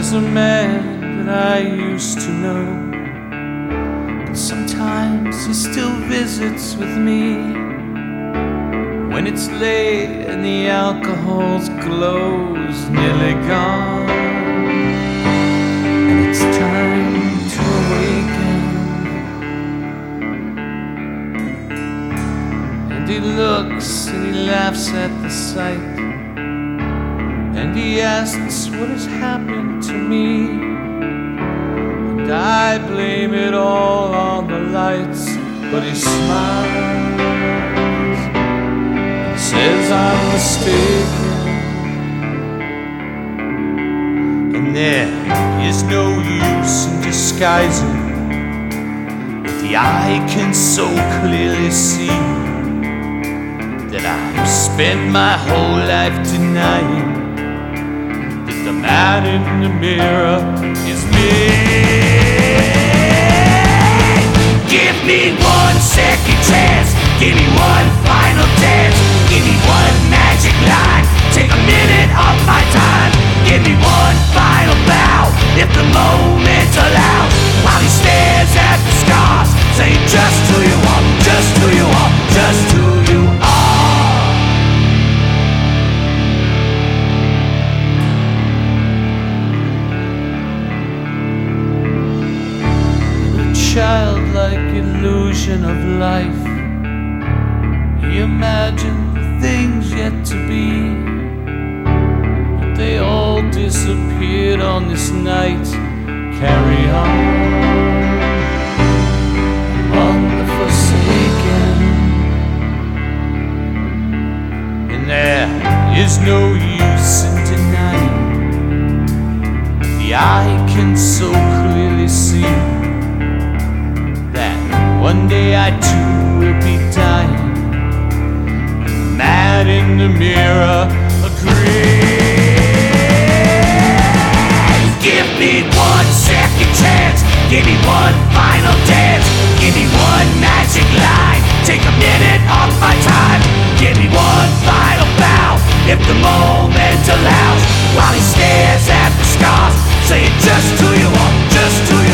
was a man that I used to know, but sometimes he still visits with me when it's late and the alcohol's glow's nearly gone, and it's time to awaken. And he looks and he laughs at the sight, and he asks what has happened to me, and I blame it all on the lights, but he smiles and says I'm mistaken. And there is no use in disguising if the eye can so clearly see that I've spent my whole life denying that the man in the mirror is me. Give me one second chance, give me one final dance, give me one magic line, take a minute of my time, give me one final bow, if the moment allows, while he stares at the scars, saying just who you are, just who you are, just who you are. Childlike illusion of life, he imagined the things yet to be, but they all disappeared on this night. Carry on among the forsaken, and there is no use in denying the eye can so clearly see that one day I too will be dying. The man in the mirror agrees. Give me one second chance, give me one final dance, give me one magic line, take a minute off my time, give me one final bow, if the moment allows, while he stares at the scars, saying just who you are, just who you are.